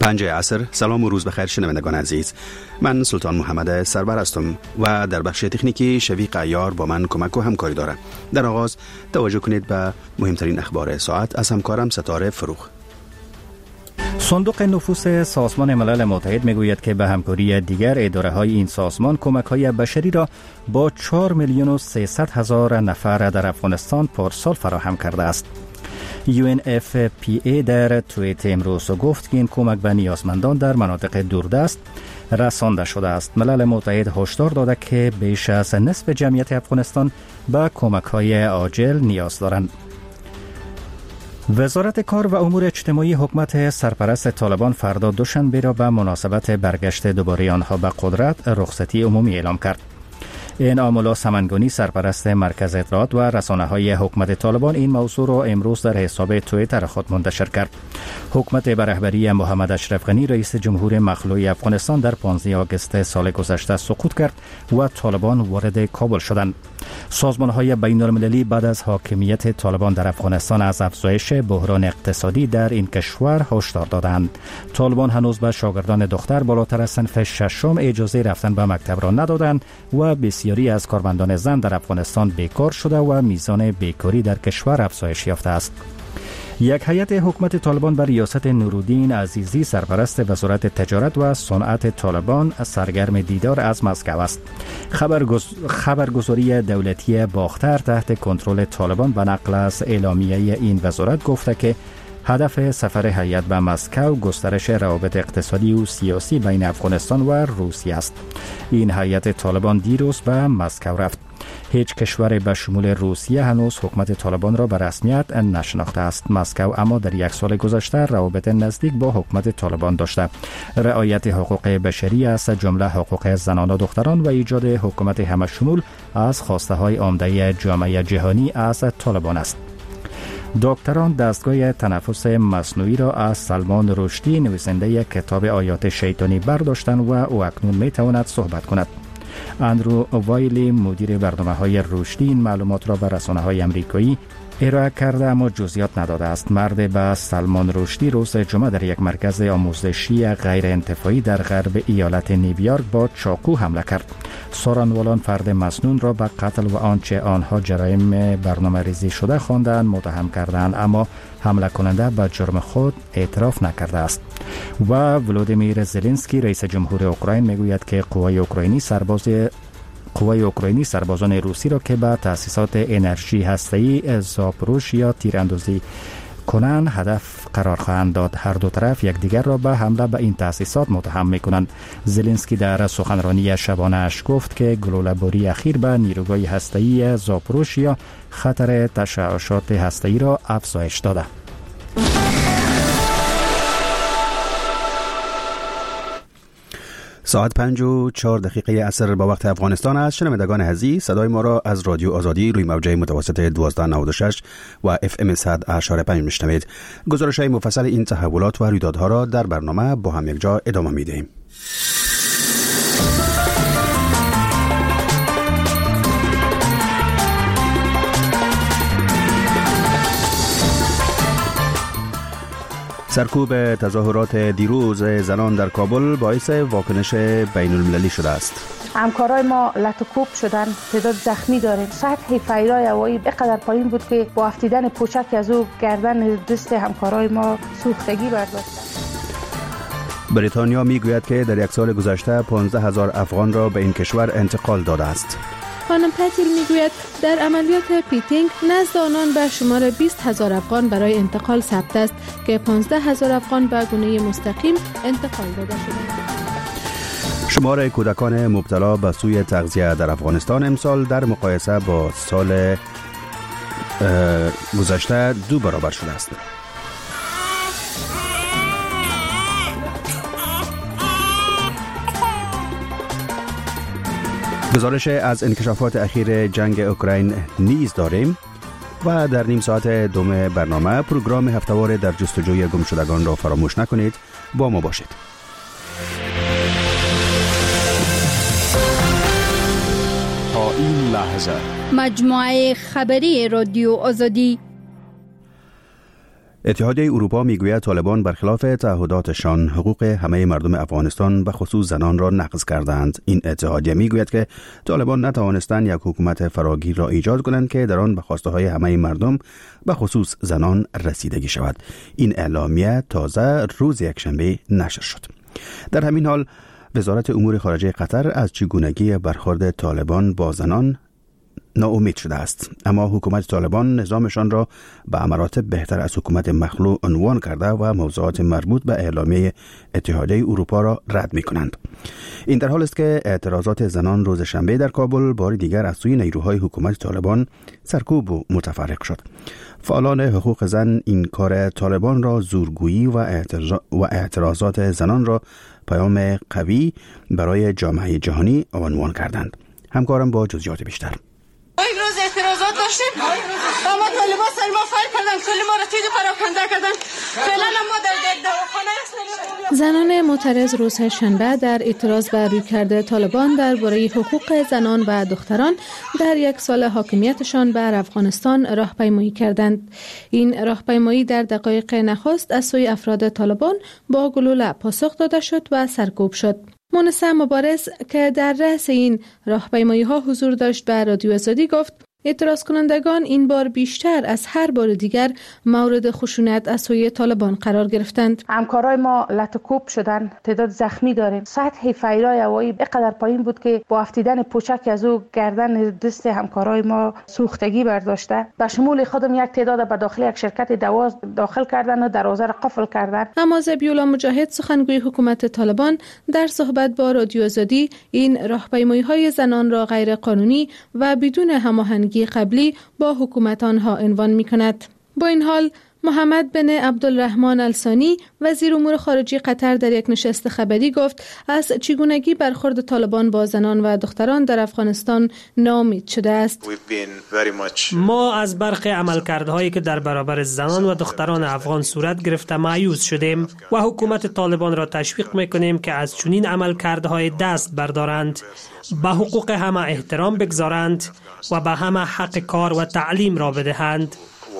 5 عصر. سلام و روز بخیر شنوندگان عزیز. من سلطان محمد سرور هستم و در بخش تکنیکی شفیق عیار با من کمک و همکاری داره. در آغاز توجه کنید به مهمترین اخبار ساعت از همکارم ستاره فروخ. صندوق نفوس سازمان ملل متحد میگوید که به همکاری دیگر اداره‌های این سازمان کمک‌های بشری را با 4,300,000 نفر در افغانستان پارسال فراهم کرده است. UNFPA در توییت امروز گفت که این کمک به نیازمندان در مناطق دوردست رسانده شده است. ملل متحد هشدار داده که بیش از نصف جمعیت افغانستان به کمک‌های عاجل نیاز دارند. وزارت کار و امور اجتماعی حکومت سرپرست طالبان فردا دوشنبه را به مناسبت برگشت دوباره آنها به قدرت رخصتی عمومی اعلام کرد. این آمولا سمنگانی سرپرست مرکز اطلاعات و رسانه‌های حکومت طالبان این موضوع را امروز در حساب توییتر خود منتشر کرد. حکومت به رهبری محمد اشرف غنی رئیس جمهور مخلوع افغانستان در 15 آگوست سال گذشته سقوط کرد و طالبان وارد کابل شدند. سازمان‌های بین‌المللی بعد از حاکمیت طالبان در افغانستان از افزایش بحران اقتصادی در این کشور هشدار دادند. طالبان هنوز به شاگردان دختر بالاتر از صنف ششم اجازه رفتن به مکتب را ندادند و بسیاری از کارمندان زن در افغانستان بیکار شده و میزان بیکاری در کشور افزایش یافته است. یک هیئت حکومت طالبان بر ریاست نورالدین عزیزی سرپرست وزارت تجارت و صنعت طالبان سرگرم دیدار از مسکو است. خبرگزاری دولتی باختر تحت کنترل طالبان به نقل از اعلامیه این وزارت گفته که هدف سفر هیئت به مسکو گسترش روابط اقتصادی و سیاسی بین افغانستان و روسیه است. این هیئت طالبان دیروز به مسکو رفت. هیچ کشور به شمول روسیه هنوز حکومت طالبان را به رسمیت نشناخته است. مسکو اما در یک سال گذشته روابط نزدیک با حکومت طالبان داشته. رعایت حقوق بشری از جمله حقوق زنان و دختران و ایجاد حکومت همه شمول از خواسته های عمده جامعه جهانی از طالبان است. دکتران دستگاه تنفس مصنوعی را از سلمان رشدی نویسنده کتاب آیات شیطانی برداشتند و او اکنون میتواند صحبت کند. اندرو وایلی مدیر برنامه‌های رشدی این معلومات را به رسانه‌های آمریکایی ارائه کرده اما جزئیات نداده است. مرد به سلمان رشدی روز جمعه در یک مرکز آموزشی غیر انتفاعی در غرب ایالت نیویورک با چاقو حمله کرد. سارنوالان فرد مسنون را به قتل و آنچه آنها جرایم برنامه ریزی شده خواندند متهم کردند، اما حمله کننده به جرم خود اعتراف نکرده است. و ولودیمیر زلنسکی رئیس جمهور اوکراین میگوید که قوای اوکراینی سربازان روسی را که به تأسیسات انرژی هسته‌ای زاپروژیا تیراندازی کنند هدف قرار خواهند داد. هر دو طرف یکدیگر را به حمله به این تأسیسات متهم می‌کنند. زلنسکی در سخنرانی شبانه اش گفت که گلوله‌باری اخیر به نیروگاه هسته‌ای زاپروژیا خطر تشعشعات هسته‌ای را افزایش داده. ساعت 5:04 عصر با وقت افغانستان است. شنوندگان عزیز، صدای ما را از رادیو آزادی روی موجه متوسط 1296 و FM 100.5 میشنوید. گزارش‌های مفصل این تحولات و رویدادها را در برنامه با هم یکجا ادامه میدهیم. سرکوب تظاهرات دیروز زنان در کابل باعث واکنش بین المللی شده است. همکارای ما لطوکوب شدن، تعداد زخمی داریم. سطح فیضای هوایی بقدر پایین بود که با افتیدن پوشک از او گردن دست همکارای ما سوختگی برداشت. بریتانیا میگوید که در یک سال گذشته 15,000 افغان را به این کشور انتقال داده است. خانم پتیل میگوید در عملیات پیتینگ نزد آنان به شمار 20,000 افغان برای انتقال ثبت است که 15,000 افغان به گونه مستقیم انتقال داده شدند. شمار کودکان مبتلا به سوی تغذیه در افغانستان امسال در مقایسه با سال گذشته 2 برابر شده است. گزارش از انکشافات اخیر جنگ اوکراین نیز داریم و در نیم ساعت دوم برنامه پروگرام هفته‌وار در جستجوی گمشدگان را فراموش نکنید. با ما باشید. تا این لحظه مجموعه خبری رادیو آزادی اتحادیه اروپا میگوید طالبان برخلاف تعهداتشان حقوق همه مردم افغانستان و خصوص زنان را نقض کردند. این اتحادیه میگوید که طالبان نتوانستند یک حکومت فراگیر را ایجاد کنند که در آن به خواسته های همه مردم و خصوص زنان رسیدگی شود. این اعلامیه تازه روز یکشنبه نشر شد. در همین حال وزارت امور خارجه قطر از چگونگی برخورد طالبان با زنان ناامید شده است، اما حکومت طالبان نظامشان را به مراتب بهتر از حکومت مخلوع عنوان کرده و موضوعات مربوط به اعلامیه اتحادیه اروپا را رد می کنند. این در حال است که اعتراضات زنان روز شنبه در کابل بار دیگر از سوی نیروهای حکومت طالبان سرکوب و متفرق شد. فعالان حقوق زن این کار طالبان را زورگویی و اعتراضات زنان را پیام قوی برای جامعه جهانی عنوان کردند. همکارم با جزئیات بیشتر. امروز اعتراضات داشتیم، اما طالبان سر ما فایل کردن، کل ما را تیز و پراکنده کردن. فعلا ما در دواخانه هستیم. زنان معترض روز شنبه در اعتراض بر رویکرد طالبان درباره حقوق زنان و دختران در یک سال حاکمیتشان بر افغانستان راهپیمایی کردند. این راهپیمایی در دقایق نخست از سوی افراد طالبان با گلوله پاسخ داده شد و سرکوب شد. مونسه مبارز که در رأس این راهپیمایی ها حضور داشت به رادیو آزادی گفت اعتراض کنندگان این بار بیشتر از هر بار دیگر مورد خشونت از سوی طالبان قرار گرفتند. همکارای ما لطوکوب شدن، تعداد زخمی داریم. سطح فیرای هوایی بقدر پایین بود که با افتیدن پوچک از او گردن دست همکارای ما سوختگی برداشته. به شمول خودم یک تعداد به داخل یک شرکت دوا داخل کردن و دروازه را قفل کردن. اما ذبیح‌الله مجاهد سخنگوی حکومت طالبان در صحبت با رادیو آزادی این راهپیمایی‌های زنان را غیر قانونی و بدون هماهنگی قبلی با حکومت آنها عنوان می‌کند. با این حال محمد بن عبدالرحمن الثانی وزیر امور خارجه قطر در یک نشست خبری گفت از چگونگی برخورد طالبان با زنان و دختران در افغانستان ناامید شده است. ما از برخی عملکردهایی که در برابر زنان و دختران افغان صورت گرفته مایوس شدیم و حکومت طالبان را تشویق می‌کنیم که از چنین عملکردهای دست بردارند، به حقوق همه احترام بگذارند و به همه حق کار و تعلیم را بدهند.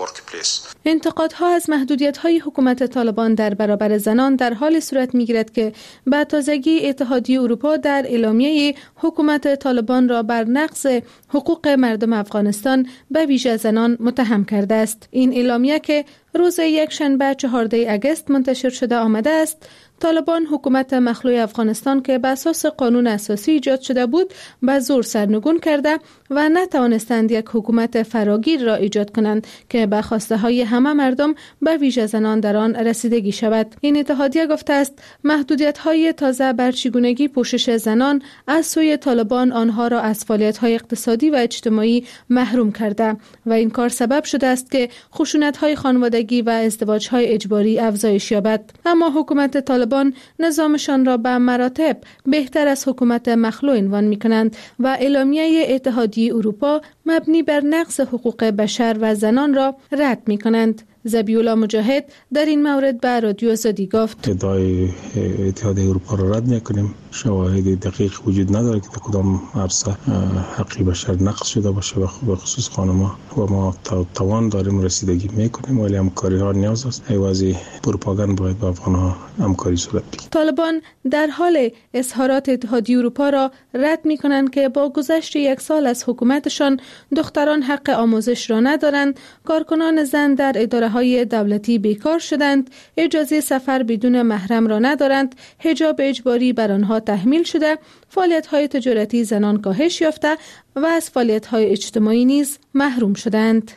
انتقادها از محدودیت‌های حکومت طالبان در برابر زنان در حال صورت می‌گیرد که به تازگی اتحادیه اروپا در اعلامیه حکومت طالبان را بر نقض حقوق مردم افغانستان به ویژه زنان متهم کرده است. این اعلامیه که روز یکشنبه 14 اگست منتشر شده آمده است، طالبان حکومت مخلوع افغانستان که به اساس قانون اساسی ایجاد شده بود به زور سرنگون کرده و نتوانستند یک حکومت فراگیر را ایجاد کنند که به خواسته های همه مردم به ویژه زنان در آن رسیدگی شود. این اتحادیه گفته است محدودیت های تازه بر چگونگی پوشش زنان از سوی طالبان آنها را از فعالیت های اقتصادی و اجتماعی محروم کرده و این کار سبب شده است که خشونت های خانوادگی و ازدواج های اجباری افزایش یابد. اما حکومت طالبان نظامشان را به مراتب بهتر از حکومت مخلوع عنوان می‌کنند و اعلامیه اتحادیه اروپا مبنی بر نقض حقوق بشر و زنان را رد می‌کنند. ذبیح‌الله مجاهد در این مورد به رادیو آزادی گفت ادعای اتحادیه اروپا را رد می‌کنیم. شواهد دقیق وجود نداره که در کدام عرصه حقی بشر نقض شده باشه و به خصوص خانم‌ها و ما توان داریم رسیدگی می‌کنیم، ولی همکاری ها نیاز است. ایوازی پروپاگاند باید با افغان‌ها همکاری صورت بگیرد. طالبان در حال اظهارات اتحادیه اروپا را رد می‌کنند که با گذشت یک سال از حکومتشان دختران حق آموزش را ندارند، کارکنان زن در اداره‌های دولتی بیکار شدند، اجازه سفر بدون محرم را ندارند، حجاب اجباری بر آنها تحمیل شده، فعالیت‌های تجارتی زنان کاهش یافته و از فعالیت‌های اجتماعی نیز محروم شدند.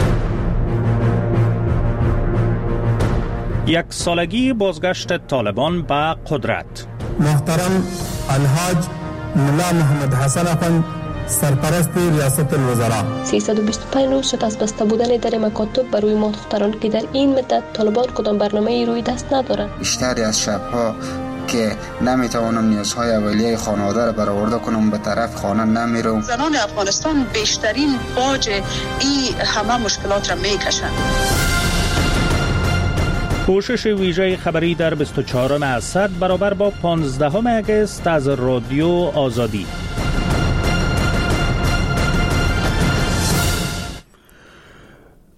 یک سالگی بازگشت طالبان به قدرت. محترم الحاج ملا محمد حسن افند سرپرست ریاست الوزراء 325 روز شد از بسته بودن در مکاتب بر روی ما دختران که در این مدت طالبان کدام برنامه‌ای روی دست ندارند. بیشتری از شب‌ها که نمیتوانم نیازهای اولیه خانواده را برآورده کنم به طرف خانه نمیرم. زنان افغانستان بیشترین باج این همه مشکلات را میکشند. پوشش ویژه خبری در 24 اسد برابر با 15 اگست از رادیو آزادی.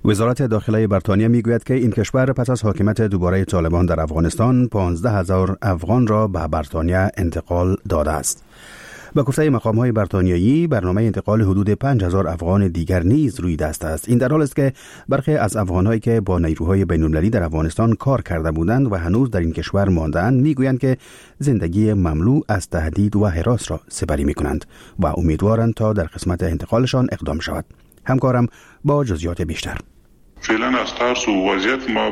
وزارت داخله بریتانیا میگوید که این کشور پس از حاکمیت دوباره طالبان در افغانستان 15,000 افغان را به بریتانیا انتقال داده است. با گفته مقام‌های بریتانیایی برنامه انتقال حدود 5,000 افغان دیگر نیز روی دست است. این در حالی است که برخی از افغان‌هایی که با نیروهای بین‌المللی در افغانستان کار کرده بودند و هنوز در این کشور مانده‌اند میگویند که زندگی مملو از تهدید و هراس را سپری می‌کنند و امیدوارند تا در قسمت انتقالشان اقدام شود. همکارم با جزئیات بیشتر. فعلا از ترس و وضعیت ما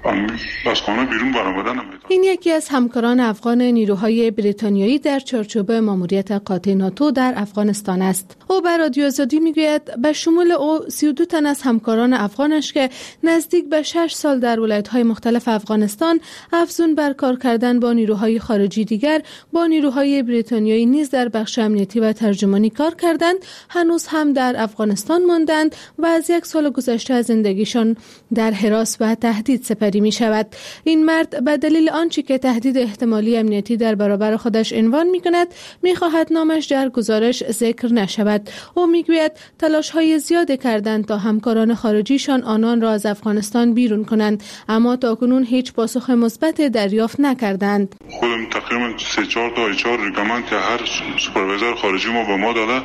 از خانه بیرون برآمدن نمی‌تونم. این یکی از همکاران افغان نیروهای بریتانیایی در چارچوب ماموریت قاطع ناتو در افغانستان است. او به رادیو آزادی میگوید به شمول او 32 تن از همکاران افغانش که نزدیک به 6 سال در ولایت‌های مختلف افغانستان افزون بر کار کردن با نیروهای خارجی دیگر با نیروهای بریتانیایی نیز در بخش امنیتی و ترجمانی کار کردند، هنوز هم در افغانستان ماندند و از 1 سال گذشته از زندگیشان در هراس و تهدید سپری می شود. این مرد به دلیل آنچه که تهدید احتمالی امنیتی در برابر خودش عنوان می کند می خواهد نامش در گزارش ذکر نشود. او می گوید تلاش های زیادی کردند تا همکاران خارجیشان آنان را از افغانستان بیرون کنند، اما تاکنون هیچ پاسخ مثبت دریافت نکردند. خودم تقریبا 3-4 تا HR ریکامند که هر سوپروایزر خارجی ما به ما داده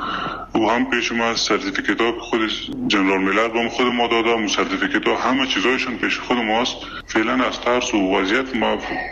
او هم پیش ما سرتیفیکت ها خود جنرال میلر با خود ما داده و سرتیفیکت ها همه چیزایشون پیش خود ماست. فعلا از ترس و وضعیت ما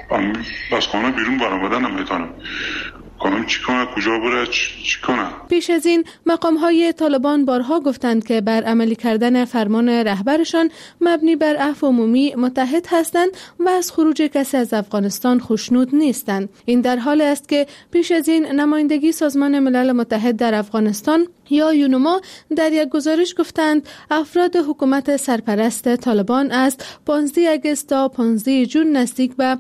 از خانه بیرون برآمدن نمیتونم. کنم چی کنه، کجا بره، چی کنه. پیش از این مقام‌های طالبان بارها گفتند که بر عملی کردن فرمان رهبرشان مبنی بر عفو عمومی متحد هستند و از خروج کسی از افغانستان خوشنود نیستند. این در حالی است که پیش از این نمایندگی سازمان ملل متحد در افغانستان یا یونما در یک گزارش گفتند افراد حکومت سرپرست طالبان از 15 اگست تا 15 جون نزدیک به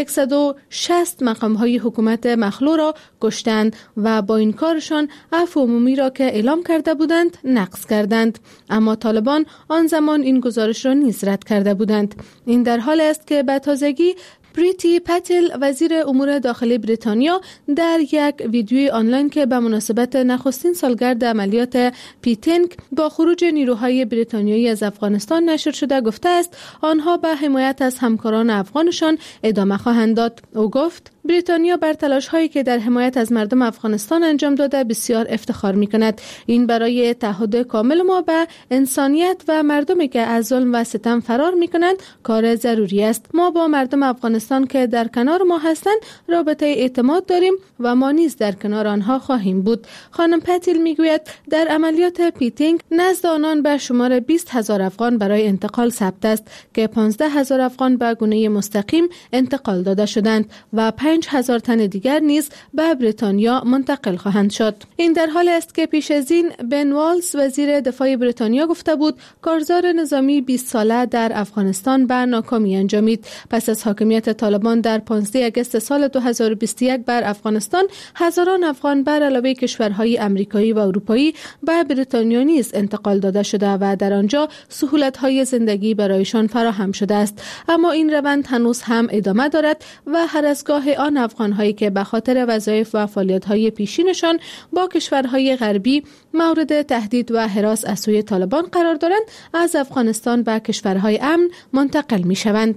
160 مقام‌های حکومت مخلوع را کشتند و با این کارشان عفو عمومی را که اعلام کرده بودند نقض کردند. اما طالبان آن زمان این گزارش را نیز رد کرده بودند. این در حالی است که به تازگی پریتی پتل وزیر امور داخلی بریتانیا در یک ویدیوی آنلاین که به مناسبت نخستین سالگرد عملیات پیتنگ با خروج نیروهای بریتانیایی از افغانستان نشر شده گفته است آنها به حمایت از همکاران افغانشان ادامه خواهند داد. او گفت بریتانیا بر تلاش‌هایی که در حمایت از مردم افغانستان انجام داده بسیار افتخار می‌کند. این برای تعهد کامل ما به انسانیت و مردمی که از ظلم و ستم فرار می‌کنند کار ضروری است. ما با مردم افغانستان که در کنار ما هستند رابطه اعتماد داریم و ما نیز در کنار آنها خواهیم بود. خانم پتیل می‌گوید در عملیات پیتینگ نزد آنان به شمار 20,000 افغان برای انتقال ثبت است که 15,000 افغان به گونه مستقیم انتقال داده شدند و 5,000 تن دیگر نیز به بریتانیا منتقل خواهند شد. این در حالی است که پیش از این بن والز وزیر دفاع بریتانیا گفته بود کارزار نظامی 20 ساله در افغانستان به ناکامی انجامید. پس از حاکمیت طالبان در 15 اگست سال 2021 بر افغانستان هزاران افغان بر علاوه کشورهای آمریکایی و اروپایی به بریتانیا نیز انتقال داده شده و در آنجا سهولت‌های زندگی برایشان فراهم شده است. اما این روند هنوز هم ادامه دارد و هر از گاه آن افغان‌هایی که به خاطر وظایف و فعالیت‌های پیشینشان با کشورهای غربی مورد تهدید و هراس از سوی طالبان قرار دارند از افغانستان به کشورهای امن منتقل می‌شوند.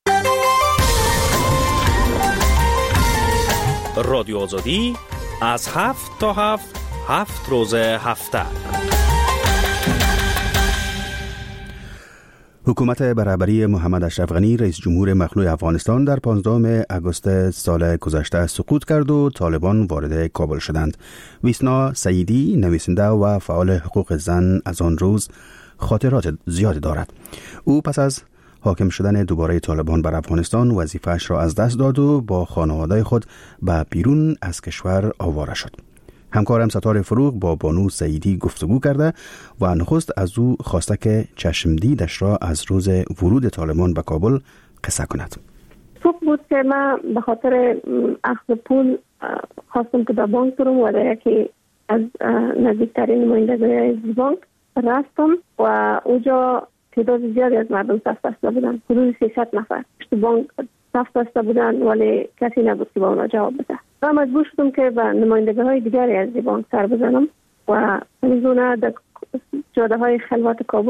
رادیو آزادی از 7 تا 7 روز هفته. حکومت برابری محمد اشرف غنی رئیس جمهور مخلوع افغانستان در 15 آگوست سال گذشته سقوط کرد و طالبان وارد کابل شدند. ویسنا سعیدی نویسنده و فعال حقوق زن از آن روز خاطرات زیادی دارد. او پس از حاکم شدن دوباره طالبان بر افغانستان وظیفه‌اش را از دست داد و با خانواده خود به بیرون از کشور آواره شد. همکارم ستاره فروغ با بانو سعیدی گفتگو کرده و نخست از او خواسته که چشمدیدش را از روز ورود طالبان به کابل قصه کند. خوب بود که من به خاطر اخذ پول خواستم که به بانک برم و در یکی از نزدیکترین نمایندگی‌های بانک رفتم و اونجا تعداد زیادی از مردم صف بسته بودن، حدود 300 نفر پشت بانک صف بسته بودن ولی کسی نبود که با اونا جواب بده. من مجبور شدم که به نمایندگی‌های دیگری از بانک سر بزنم و از اونها در جاده های خلوت کابل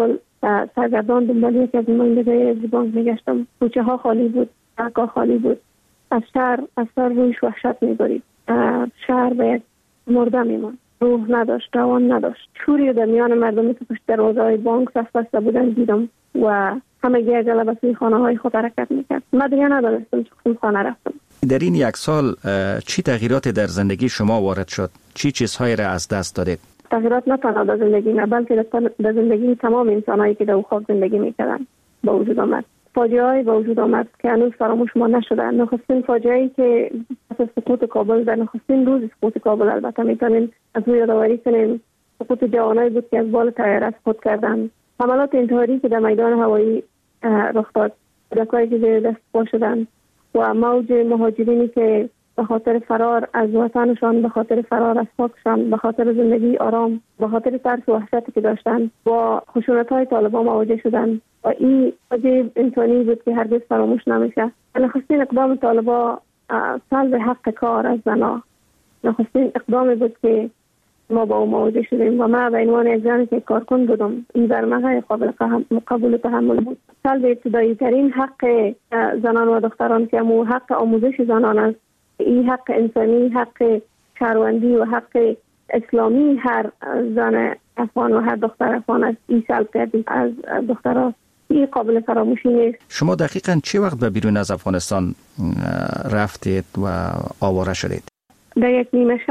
سرگردان دنبال یکی از نمایندگان از بانک میگشتم. کوچه ها خالی بود، سرکا خالی بود. از شهر رویش وحشت میبرید. شهر به مرده میمون. روح نداشت، روان نداشت. شوری در میان مردمی که پشت دروازه‌های بانک صف بسته بودن دیدم و همه عجله به سوی خانه های خود حرکت میکرد. من دیگه ندانستم چه خانه رفتم. در این یک سال چی تغییراتی در زندگی شما وارد شد؟ چی چیزهایی را از دست دادید؟ تغییرات نه تنها در زندگی نه، بلکه در زندگی تمام انسانایی که در خاک زندگی میکردن با وجود آمد. فاجعه‌ای با وجود آمد که هنوز فراموش ما نشده. نخستین فاجعه‌ای که از سقوط کابل، در نخستین روز سقوط کابل البته میتونیم از او یادآوری کنیم، سقوط جوانایی بود که از بال طیاره سقوط کردند. حملات انتحاری که در میدان هوایی رخ داد، کودکانی که زیر دست پا شدند و موج مهاجرینی که به خاطر فرار از وطنشان، به خاطر فرار از خاکشان، به خاطر زندگی آرام، به خاطر ترس و وحشتی که داشتند با خشونت‌های طالبان مواجه شدند و این فاجعه انسانی بود که هرگز فراموش نمیشه. نخستین اقدام طالبان سلب حق کار از زنان، نخستین اقدامی بود که ما با او مواجه شدیم و ما به عنوان یک زنی که کارکن بودم این در مقای قبول و تحمل بود. سلب ابتدایی ترین حق زنان و دختران که همون حق آموزش زنان است، این حق انسانی، حق شهروندی و حق اسلامی هر زن افغان و هر دختر افغان است، این سلب کردیم از دخترها. این قابل فراموشی نیست. شما دقیقاً چه وقت به بیرون از افغانستان رفتید و آواره شدید؟ در یک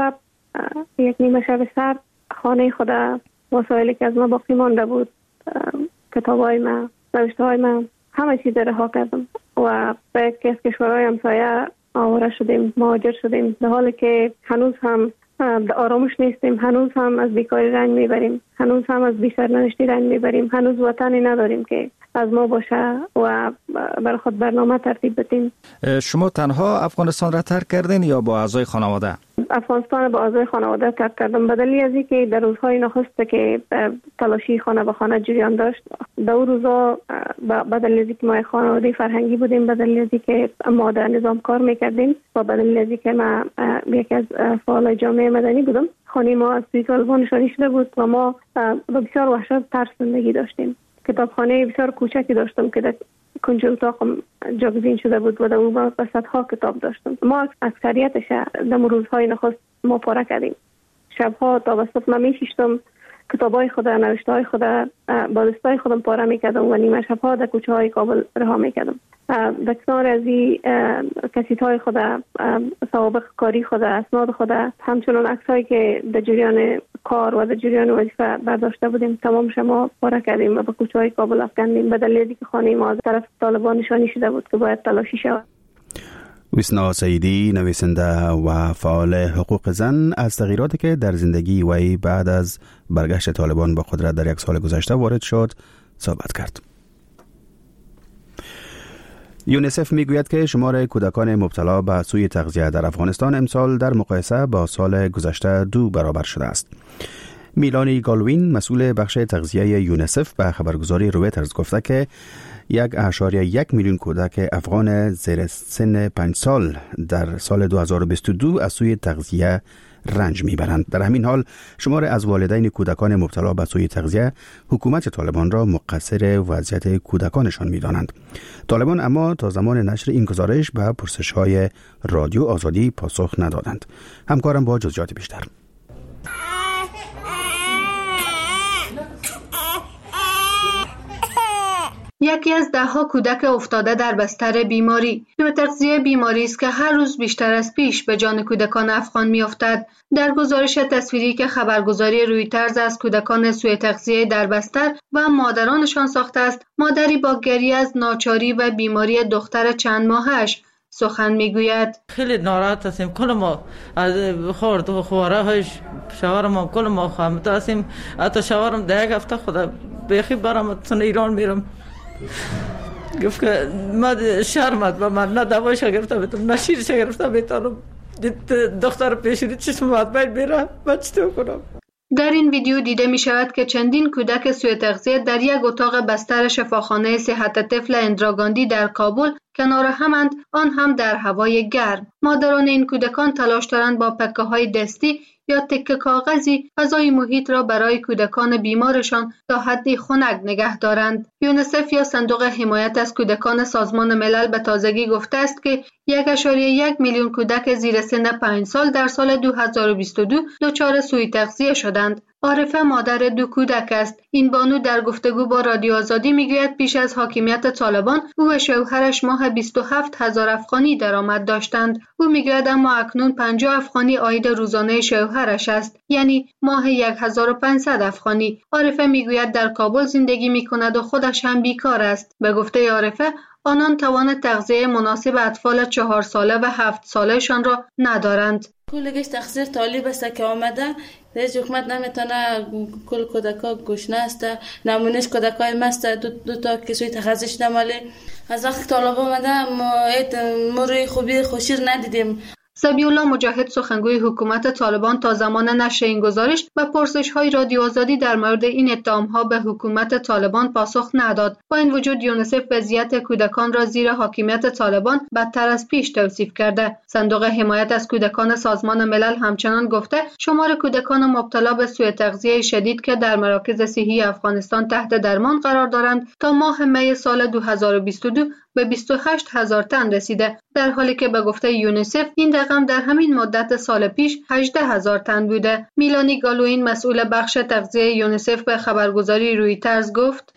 نیمه شب سرد خانه خود، وسایلی که از ما باقی مانده بود، کتابای من، نوشته‌های من، همه چیز رها کردم و به یکی از کشورهای همسایه آواره شدیم، مهاجر شدیم، در حالی که هنوز هم در آرامش نیستیم، هنوز هم از بیکاری رنج میبریم، هنوز هم از بی‌سرنوشتی رنج میبریم، هنوز وطنی نداریم که از ما باشه و برای خود برنامه ترتیب بدیم. شما تنها افغانستان را ترک کردین یا با اعضای خانواده؟ افغانستان با اعضای خانواده ترک کردم به دلیل از اینکه در روزهای نخست که تلاشی خانه به خانه جریان داشت، در اون روزا به دلیل از اینکه ما خانواده فرهنگی بودیم، به دلیل از اینکه ما در نظام کار میکردیم و به دلیل از اینکه ما یکی از فعالای جامعه مدنی بودم، خانه ما از سوی طالبان نشانی شده بود و ما با بسیار وحشت ترس زندگی داشتیم. کتابخانه بسیار کوچکی داشتم که در کنج اتاقم جاگزین شده بود و در اون با صدها کتاب داشتم. ما اکثریتش در روزهای نخست ما پاره کردیم. شبها تا به صبح من میشیشتم، کتابای خود، نوشته‌های خود با دستای خودم پاره میکردم و نیمه شبها در کوچه های کابل رها میکردم. در کنار از این کسیت‌های خود، سوابق کاری خود، اسناد خود، همچنان عکس‌هایی که در جریان کار و در جریان وظیفه برداشته بودیم، تمام شما پاره کردیم و به کوچه‌های کابل افکندیم به دلیل اینکه خانه ما از طرف طالبان نشانی شده بود که باید تلاشی شود. ویسنا سیدی، نویسنده و فعال حقوق زن، از تغییراتی که در زندگی وی بعد از برگشت طالبان به قدرت در یک سال گذشته وارد شد صحبت کرد. یونیسف میگوید که شمار کودکان مبتلا به سوء تغذیه در افغانستان امسال در مقایسه با سال گذشته 2 برابر شده است. میلانی گالوین، مسئول بخش تغذیه یونیسف، به خبرگزاری رویترز گفته که 1.1 میلیون کودک افغان زیر سن 5 سال در سال 2022 از سوء تغذیه رنج میبرند. در همین حال شمار از والدین کودکان مبتلا به سوء تغذیه حکومت طالبان را مقصر وضعیت کودکانشان میدانند. طالبان اما تا زمان نشر این گزارش به پرسش‌های رادیو آزادی پاسخ ندادند. همکارم با جزئیات بیشتر. یکی از 10 کودک افتاده در بستر بیماری. سوء تغذیه بیماری است که هر روز بیشتر از پیش به جان کودکان افغان میافتد. در گزارش تصویری که خبرگزاری رویترز از کودکان سوء تغذیه در بستر و مادرانشان ساخته است، مادری با گریه از ناچاری و بیماری دختر چند ماهش سخن میگوید. خیلی ناراحت هستیم. کل ما از خورد و خواره های شوهرم کل ما خامت هستیم. حتی شوهرم در یک هفته خدا بیخی برام تن ایران میرم. گفت که من شرمت و من نه دوایش گرفته بیتم نه شیرش گرفته بیتم، دختر پیشونی چشم مطمئن میره، من چطور کنم؟ در این ویدیو دیده می شود که چندین کودک سوء تغذیه در یک اتاق بستر شفاخانه صحت طفل اندرا گاندی در کابل کنار همند، آن هم در هوای گرم. مادران این کودکان تلاش دارند با پکه‌های دستی یا تکه کاغذی فضای محیط را برای کودکان بیمارشان تا حدی خنک نگه دارند. یونیسف یا صندوق حمایت از کودکان سازمان ملل به تازگی گفته است که 1.1 میلیون کودک زیر سن 5 سال در سال 2022 دچار سوء تغذیه شدند. عارفه مادر 2 کودک است. این بانو در گفتگو با رادیو آزادی میگوید پیش از حاکمیت طالبان او و شوهرش ماه 27,000 افغانی درآمد داشتند. او میگوید اما اکنون 50 افغانی عاید روزانه شوهرش است، یعنی ماه 1500 افغانی. عارفه میگوید در کابل زندگی میکند و خودش هم بیکار است. به گفته عارفه آنان توان تغذیه مناسب اطفال 4 ساله و 7 سالهشان را ندارند. کلگش تقصیر طالب است که آمده. رئیس حکومت نمیتونه کل کودکا گشنه است، نمونش کودکای مست دو تا کسوی تخصص نماله. از وقت طالب آمده ما روی خوبی خوشیر ندیدیم. ذبیح الله مجاهد سخنگوی حکومت طالبان تا زمان نشر این گزارش و پرسش‌های رادیو آزادی در مورد این اتهام‌ها به حکومت طالبان پاسخ نداد. با این وجود یونیسف وضعیت کودکان را زیر حاکمیت طالبان بدتر از پیش توصیف کرده. صندوق حمایت از کودکان سازمان ملل همچنان گفته شمار کودکان مبتلا به سوء تغذیه شدید که در مراکز صحی افغانستان تحت درمان قرار دارند تا ماه می سال 2022 به 28,000 تن رسیده، در حالی که به گفته یونیسف این رقم در همین مدت سال پیش 18,000 تن بوده. میلانی گالوین مسئول بخش تغذیه یونیسف به خبرگزاری رویترز گفت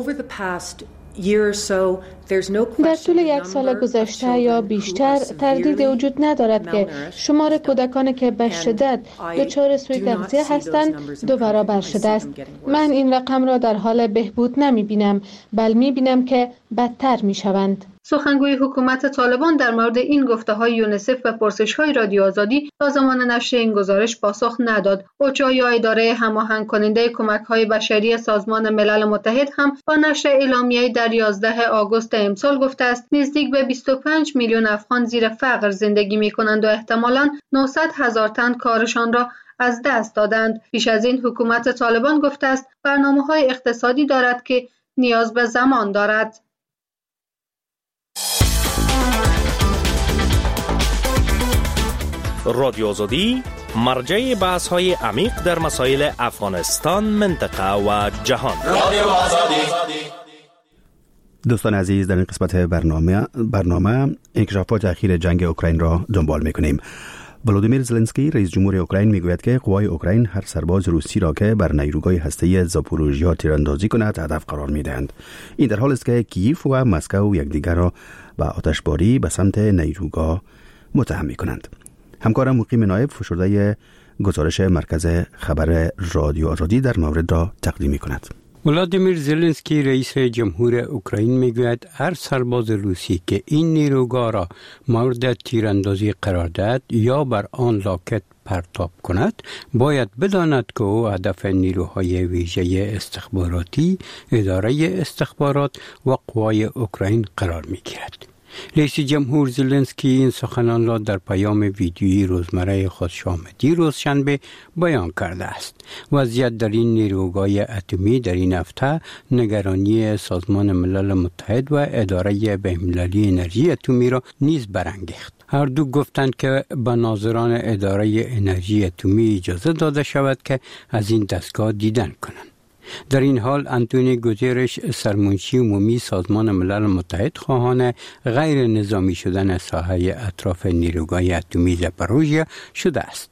در طول 1 سال گذشته یا بیشتر تردید وجود ندارد که شمار کودکانی که به شدت دچار سوء تغذیه هستند 2 برابر شده است. من این رقم را در حال بهبود نمی بینم، بل می بینم که بدتر می شوند. سخنگوی حکومت طالبان در مورد این گفته‌های یونیسف و پرسش‌های رادیو آزادی تا زمان نشر این گزارش پاسخ نداد. اوچا یا اداره هماهنگ کننده کمک‌های بشری سازمان ملل متحد هم با نشر اعلامیه در 11 آگوست امسال گفته است نزدیک به 25 میلیون افغان زیر فقر زندگی می‌کنند و احتمالاً 900,000 تن کارشان را از دست دادند. پیش از این حکومت طالبان گفته است برنامه‌های اقتصادی دارد که نیاز به زمان دارد. رادیو آزادی مرجع بحث های عمیق در مسائل افغانستان، منطقه و جهان. رادیو آزادی. دوستان عزیز، در این قسمت برنامه انکشافات اخیر جنگ اوکراین را دنبال میکنیم. ولودیمیر زلنسکی رئیس جمهور اوکراین میگوید که قوای اوکراین هر سرباز روسی را که بر نیروگاه هسته‌ای زاپوروژیا تیراندازی کند هدف قرار میدهند. این در حالی است که کیف و مسکو یکدیگر را به آتشباری به سمت نیروگاه متهم میکنند. همکارم مقیم نایب فشرده گزارش مرکز خبر رادیو آزادی در مورد را تقدیم می‌کند. ولادیمیر زلنسکی رئیس جمهور اوکراین میگوید هر سرباز روسی که این نیروگاه را مورد تیراندازی قرار دهد یا بر آن راکت پرتاب کند باید بداند که او هدف نیروهای ویژه استخباراتی، اداره استخبارات و قوای اوکراین قرار میگیرد. رئیس جمهور زلنسکی این سخنان را در پیام ویدیویی روزمره خود دیروز شنبه بیان کرده است. وضعیت در این نیروگاه اتمی در این هفته نگرانی سازمان ملل متحد و اداره بین‌المللی انرژی اتمی را نیز برانگیخت. هر دو گفتند که به ناظران اداره انرژی اتمی اجازه داده شود که از این دستگاه دیدن کنند. در این حال انتونی گوترش سرمنشی عمومی سازمان ملل متحد خواهان غیر نظامی شدن ساحه اطراف نیروگاه اتمی زاپاروژیا شده است.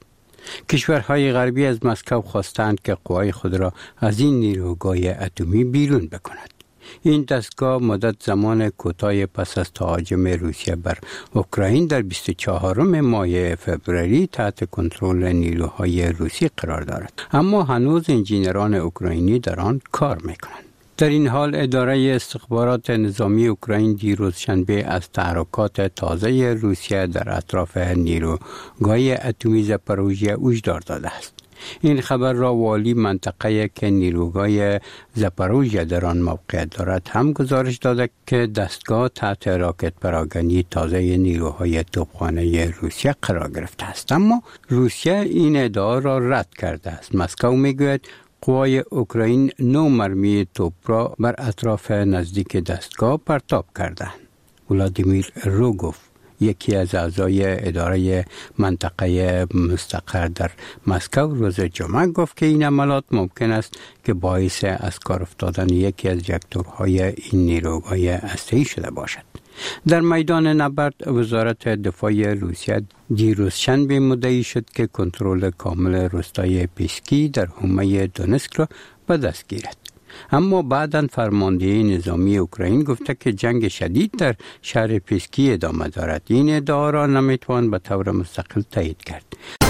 کشورهای غربی از مسکو خواستند که قوای خود را از این نیروگاه اتمی بیرون بکند. این دستگاه مدت زمان کوتاه پس از تهاجم روسیه بر اوکراین در 24 ماه فوریه تحت کنترل نیروهای روسی قرار دارد، اما هنوز انجینران اوکراینی در آن کار میکنند. در این حال اداره استخبارات نظامی اوکراین دیروز شنبه از تحرکات تازه روسیه در اطراف نیروگاه اتمی زاپاروژیا هشدار داده است. این خبر را والی منطقه که نیروگاه زاپاروژیا در آن موقعیت دارد هم گزارش داده که دستگاه تحت راکت پراکنی تازه نیروهای توپخانه روسیه قرار گرفته است، اما روسیه این ادعا را رد کرده است. مسکو میگوید قوای اوکراین 9 مرمی توپ را بر اطراف نزدیک دستگاه پرتاب کردند. ولادیمیر روگوف، یکی از اعضای اداره منطقه مستقر در مسکو، روز جمعه گفت که این عملات ممکن است که باعث از کار افتادن یکی از ژاکتورهای این نیروهای هسته‌ای شده باشد. در میدان نبرد وزارت دفاع روسیه دیروز شنبه مدعی شد که کنترل کامل روستای پیسکی در حومه دونسک را به دست گیرد. اما بعداً فرمانده نظامی اوکراین گفته که جنگ شدید در شهر پیسکی ادامه دارد. این ادعا را نمیتوان به طور مستقل تایید کرد.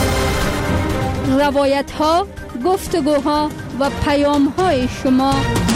روایت‌ها، گفتگوها و پیام‌های شما.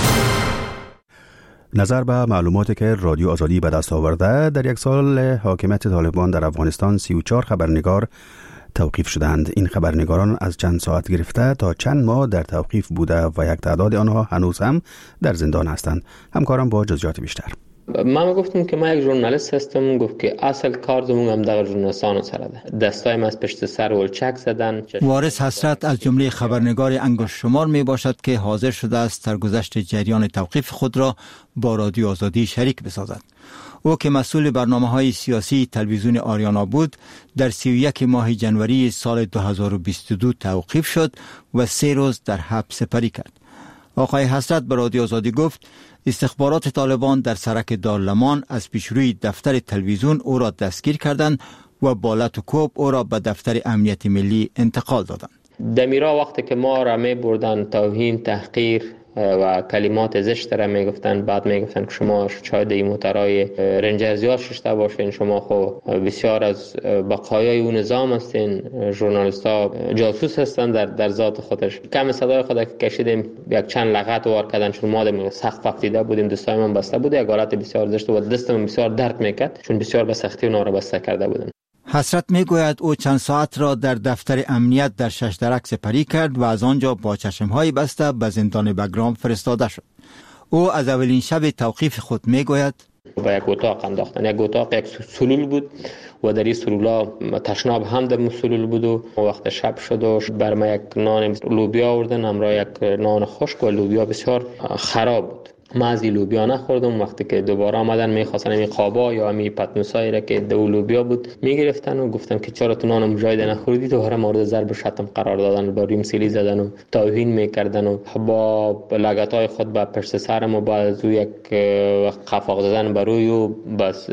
نظر به معلوماتی که رادیو آزادی به دست آورده، در یک سال حاکمیت طالبان در افغانستان 34 خبرنگار توقیف شدند. این خبرنگاران از چند ساعت گرفته تا چند ماه در توقیف بوده و یک تعداد آنها هنوز هم در زندان هستند. همکارم با جزئیات بیشتر. من گفتم که من یک ژورنالیست هستم، گفت که اصل کار زمون هم در ژورنالیستان سره ده. دستایم از پشت سر ولچک زدن. وارث حسرت از جمله خبرنگار انگشت شمار می باشد که حاضر شده است در گذشت جریان توقیف خود را با رادیو آزادی شریک بسازد. او که مسئول برنامه‌های سیاسی تلویزیون آریانا بود، در 31 ماه جنوری سال 2022 توقیف شد و 3 روز در حبس سپری کرد. آقای حسرت به رادیو آزادی گفت استخبارات طالبان در سرک دارالمان از پیشروی دفتر تلویزیون او را دستگیر کردند و با لط و کوب او را به دفتر امنیت ملی انتقال دادند. دمیرا وقتی که ما را می بردن توهین، تحقیر و کلمات زشت را میگفتن، بعد میگفتن که شما شاید این موترهای رنجرزیار ششته باشین، شما خو بسیار از بقایای اون نظام هستین، ژورنالیستا جاسوس هستن در ذات خودش. کم صدای خود که کشیدیم یک چند لغت وار کردن، چون ما سخت وقتیده بودیم، دستای من بسته بود، یک حالت بسیار زشت و دستم بسیار درد میکرد چون بسیار به سختی اونا را بسته کرده بودن. حسرت میگوید او چند ساعت را در دفتر امنیت در ششدرک سپری کرد و از آنجا با چشمهای بسته به زندان بگرام فرستاده شد. او از اولین شب توقیف خود میگوید با یک اتاق انداختن. یک اتاق یک سلول بود و در این سلولا تشناب هم در سلول بود و وقت شب شد و بر ما یک نان لوبیا آوردن، همراه یک نان خشک و لوبیا بسیار خراب بود. ما از این لوبیا نخوردم. وقتی که دوباره آمدن میخواستن این قابا یا این پتنوسایی را که دو لوبیا بود میگرفتن و گفتم که چرا تو نان مجاهد نخوردی، دوباره مورد ضرب شتم قرار دادن، با ریم سیلی زدن و توهین میکردن و با لگدهای خود به پشت سرم و بعد یک قفاق زدن بر روی و بس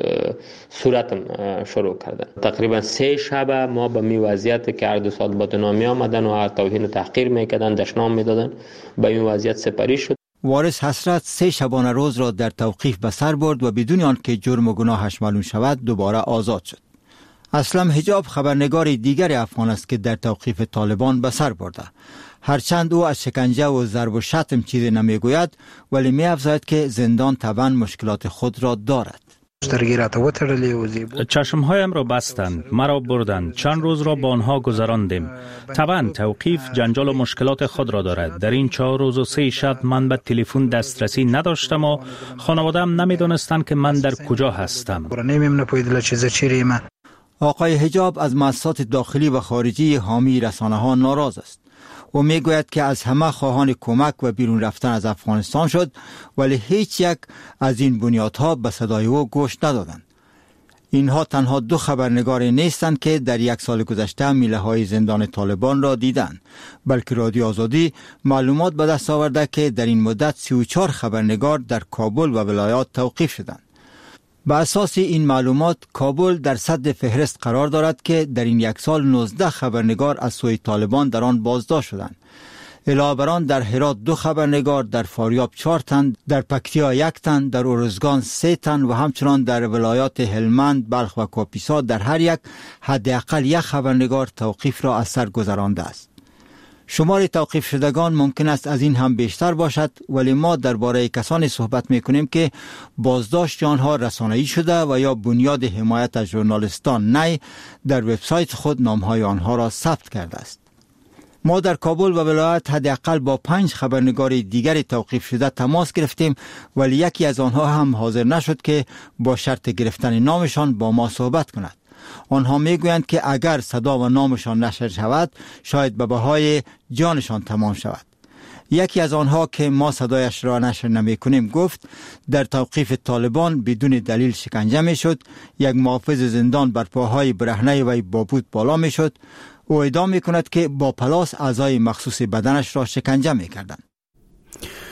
صورتم شروع کردن. تقریبا 3 شب ما به می وضعیت که هر 2 ساعت با نامی آمدن و هر توهین و تحقیر میکردن، دشنام میدادن، به این وضعیت سپری شد. وارث حسرت 3 شبانه روز را در توقیف به سر برد و بدون آنکه جرم و گناهش معلوم شود دوباره آزاد شد. اسلم حجاب خبرنگار دیگر افغان است که در توقیف طالبان به سر برده. هرچند او از شکنجه و ضرب و شتم چیزی نمیگوید، ولی می‌افزاید که زندان طبعا مشکلات خود را دارد. چشمهایم را بستند، مرا بردند، چند روز را با آنها گذراندیم. طبعا توقیف جنجال و مشکلات خود را دارد. در این 4 روز و 3 شب من به تلفن دسترسی نداشتم و خانواده‌ام نمیدانستند که من در کجا هستم. آقای حجاب از مؤسسات داخلی و خارجی حامی رسانه‌ها ناراض است. او میگوید که از همه خواهان کمک و بیرون رفتن از افغانستان شد، ولی هیچ یک از این بنیادها به صدای او گوش ندادند. اینها تنها 2 خبرنگار نیستند که در 1 سال گذشته میله های زندان طالبان را دیدند، بلکه رادیو آزادی معلومات به دست آورده که در این مدت 34 خبرنگار در کابل و ولایات توقیف شدند. به اساس این معلومات کابل در صدر فهرست قرار دارد که در این 1 سال 19 خبرنگار از سوی طالبان در آن بازداشت شدند. علاوه بر آن در هرات 2 خبرنگار، در فاریاب 4 تن، در پکتیا 1 تن، در ارزگان 3 تن و همچنان در ولایات هلمند، بلخ و کاپیسا در هر یک حداقل 1 خبرنگار توقیف را از سر گذرانده است. شمار توقیف شدگان ممکن است از این هم بیشتر باشد، ولی ما درباره کسانی صحبت می‌کنیم که بازداشت آنها رسانه‌ای شده و یا بنیاد حمایت از ژورنالیستان نی در وبسایت خود نام‌های آنها را ثبت کرده است. ما در کابل و ولایت حداقل با 5 خبرنگار دیگر توقیف شده تماس گرفتیم، ولی یکی از آنها هم حاضر نشد که با شرط گرفتن نامشان با ما صحبت کند. آنها میگویند که اگر صدا و نامشان نشر شود شاید به بهای جانشان تمام شود. یکی از آنها که ما صدایش را نشر نمی کنیم گفت در توقیف طالبان بدون دلیل شکنجه می شد. یک محافظ زندان بر پاهای برهنه وی با بود بالا می شد. او ادعا می کند که با پلاس اعضای مخصوص بدنش را شکنجه می کردند.